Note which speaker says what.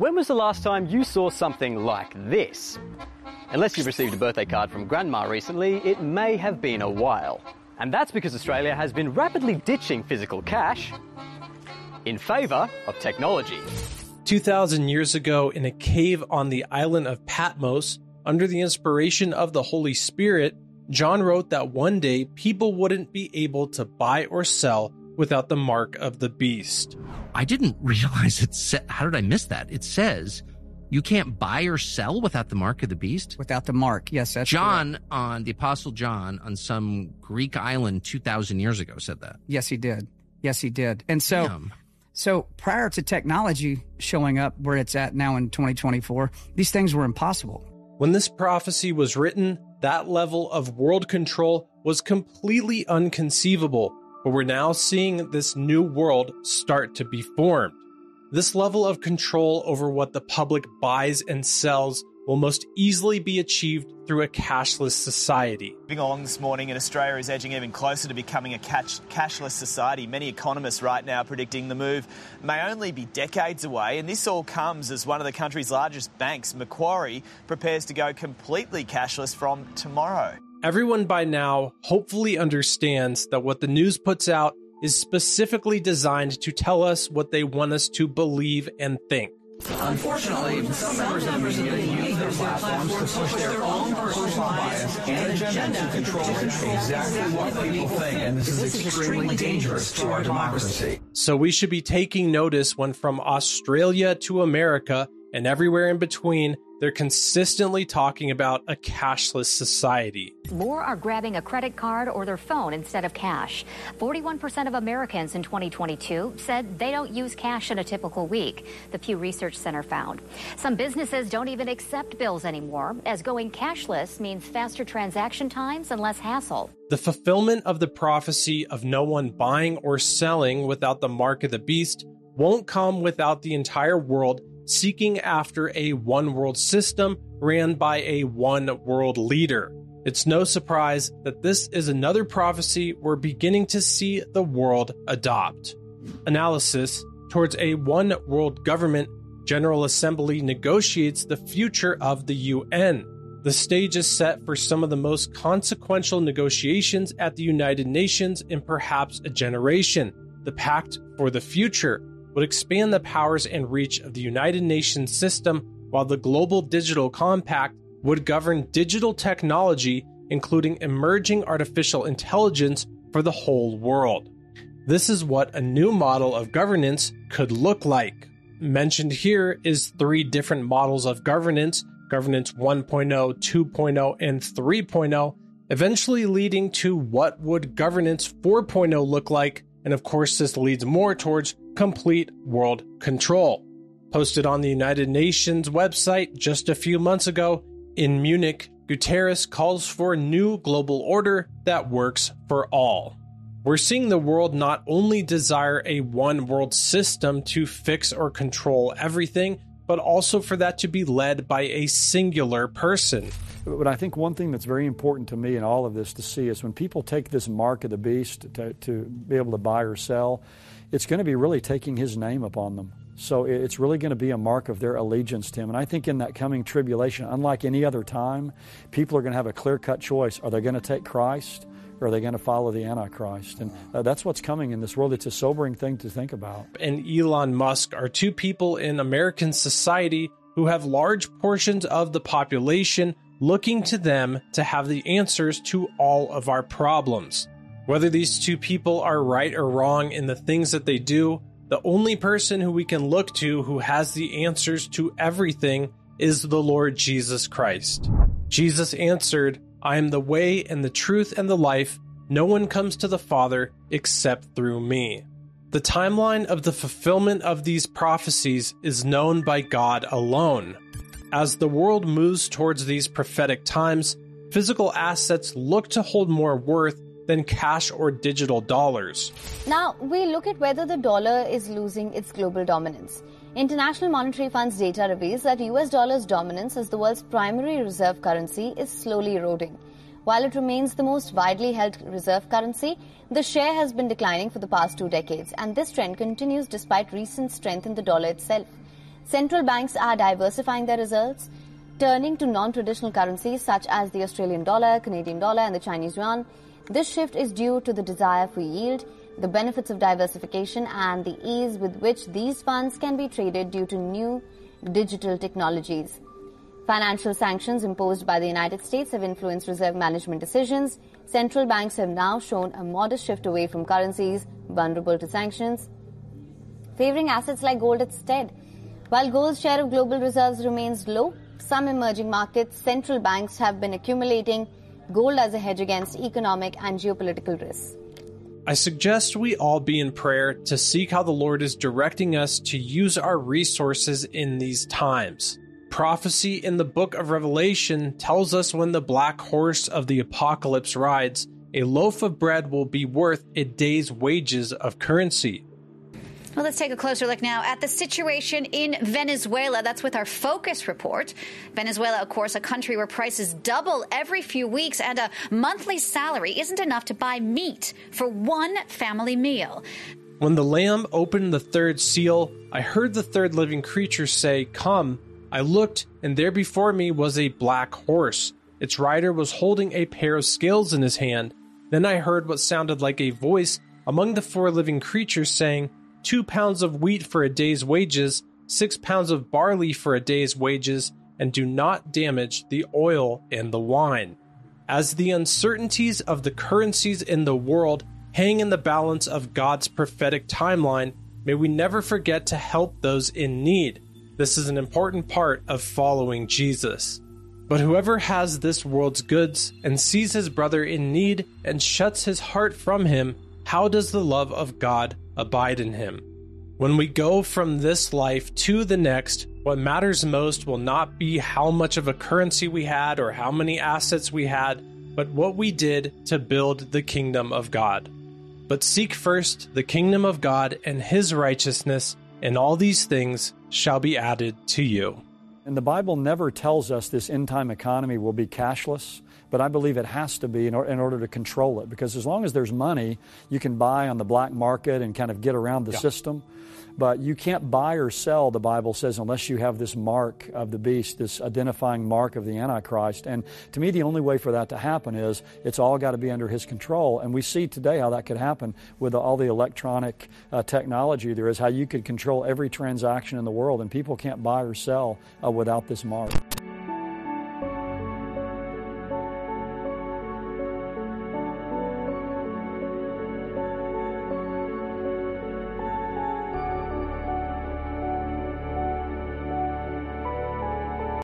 Speaker 1: When was the last time you saw something like this? Unless you've received a birthday card from Grandma recently, it may have been a while. And that's because Australia has been rapidly ditching physical cash in favour of technology.
Speaker 2: 2,000 years ago, in a cave on the island of Patmos, under the inspiration of the Holy Spirit, John wrote that one day people wouldn't be able to buy or sell without the mark of the beast.
Speaker 3: I didn't realize it said, how did I miss that? It says you can't buy or sell without the mark of the beast?
Speaker 4: Without the mark, yes, that's
Speaker 3: John,
Speaker 4: correct.
Speaker 3: The Apostle John, on some Greek island 2,000 years ago said that.
Speaker 4: Yes, he did. Yes, he did. And so,
Speaker 3: Damn.
Speaker 4: so prior to technology showing up where it's at now in 2024, these things were impossible.
Speaker 2: When this prophecy was written, that level of world control was completely unconceivable, but we're now seeing this new world start to be formed. This level of control over what the public buys and sells will most easily be achieved through a cashless society.
Speaker 5: Moving along this morning, and Australia is edging even closer to becoming a cashless society. Many economists right now predicting the move may only be decades away, and this all comes as one of the country's largest banks, Macquarie, prepares to go completely cashless from tomorrow.
Speaker 2: Everyone by now hopefully understands that what the news puts out is specifically designed to tell us what they want us to believe and think.
Speaker 6: Unfortunately, some members of the media use their platforms to push their own personal bias and agenda to control exactly what people think, and this is extremely dangerous to our democracy.
Speaker 2: So we should be taking notice when from Australia to America and everywhere in between, they're consistently talking about a cashless society.
Speaker 7: More are grabbing a credit card or their phone instead of cash. 41% of Americans in 2022 said they don't use cash in a typical week, the Pew Research Center found. Some businesses don't even accept bills anymore, as going cashless means faster transaction times and less hassle.
Speaker 2: The fulfillment of the prophecy of no one buying or selling without the mark of the beast won't come without the entire world seeking after a one world system ran by a one world leader. It's no surprise that this is another prophecy we're beginning to see the world adopt. Analysis: towards a one world government, General Assembly negotiates the future of the UN. The stage is set for some of the most consequential negotiations at the United Nations in perhaps a generation. The Pact for the Future would expand the powers and reach of the United Nations system, while the Global Digital Compact would govern digital technology, including emerging artificial intelligence, for the whole world. This is what a new model of governance could look like. Mentioned here is 3 different models of governance: Governance 1.0, 2.0, and 3.0, eventually leading to what would Governance 4.0 look like, and of course this leads more towards complete world control. Posted on the United Nations website just a few months ago, in Munich, Guterres calls for a new global order that works for all. We're seeing the world not only desire a one world system to fix or control everything, but also for that to be led by a singular person.
Speaker 8: But I think one thing that's very important to me in all of this to see is when people take this mark of the beast to be able to buy or sell, it's going to be really taking his name upon them. So it's really going to be a mark of their allegiance to him. And I think in that coming tribulation, unlike any other time, people are going to have a clear-cut choice. Are they going to take Christ, or are they going to follow the Antichrist? And that's what's coming in this world. It's a sobering thing to think about.
Speaker 2: And Elon Musk are 2 people in American society who have large portions of the population looking to them to have the answers to all of our problems. Whether these 2 people are right or wrong in the things that they do, the only person who we can look to who has the answers to everything is the Lord Jesus Christ. Jesus answered, "I am the way and the truth and the life. No one comes to the Father except through me." The timeline of the fulfillment of these prophecies is known by God alone. As the world moves towards these prophetic times, physical assets look to hold more worth than cash or digital dollars.
Speaker 9: Now, we look at whether the dollar is losing its global dominance. International Monetary Fund's data reveals that US dollar's dominance as the world's primary reserve currency is slowly eroding. While it remains the most widely held reserve currency, the share has been declining for the past 2 decades, and this trend continues despite recent strength in the dollar itself. central banks are diversifying their reserves, turning to non-traditional currencies such as the Australian dollar, Canadian dollar, and the Chinese yuan. This shift is due to the desire for yield, the benefits of diversification, and the ease with which these funds can be traded due to new digital technologies. Financial sanctions imposed by the United States have influenced reserve management decisions. Central banks have now shown a modest shift away from currencies vulnerable to sanctions, favoring assets like gold instead. While gold's share of global reserves remains low, some emerging markets, central banks have been accumulating gold as a hedge against economic and geopolitical risks.
Speaker 2: I suggest we all be in prayer to seek how the Lord is directing us to use our resources in these times. Prophecy in the book of Revelation tells us when the black horse of the apocalypse rides, a loaf of bread will be worth a day's wages of currency.
Speaker 10: Well, let's take a closer look now at the situation in Venezuela. That's with our Focus report. Venezuela, of course, a country where prices double every few weeks and a monthly salary isn't enough to buy meat for one family meal.
Speaker 2: When the Lamb opened the third seal, I heard the third living creature say, "Come." I looked, and there before me was a black horse. Its rider was holding a pair of scales in his hand. Then I heard what sounded like a voice among the four living creatures saying, 2 pounds of wheat for a day's wages, 6 pounds of barley for a day's wages, and do not damage the oil and the wine. As the uncertainties of the currencies in the world hang in the balance of God's prophetic timeline, may we never forget to help those in need. This is an important part of following Jesus. But whoever has this world's goods and sees his brother in need and shuts his heart from him, how does the love of God abide in him? When we go from this life to the next, what matters most will not be how much of a currency we had or how many assets we had, but what we did to build the kingdom of God. But seek first the kingdom of God and his righteousness, and all these things shall be added to you.
Speaker 8: And the Bible never tells us this end-time economy will be cashless, but I believe it has to be in order to control it. Because as long as there's money, you can buy on the black market and kind of get around the system. But you can't buy or sell, the Bible says, unless you have this mark of the beast, this identifying mark of the Antichrist. And to me, the only way for that to happen is it's all got to be under his control. And we see today how that could happen with all the electronic technology there is, how you could control every transaction in the world, and people can't buy or sell without this mark.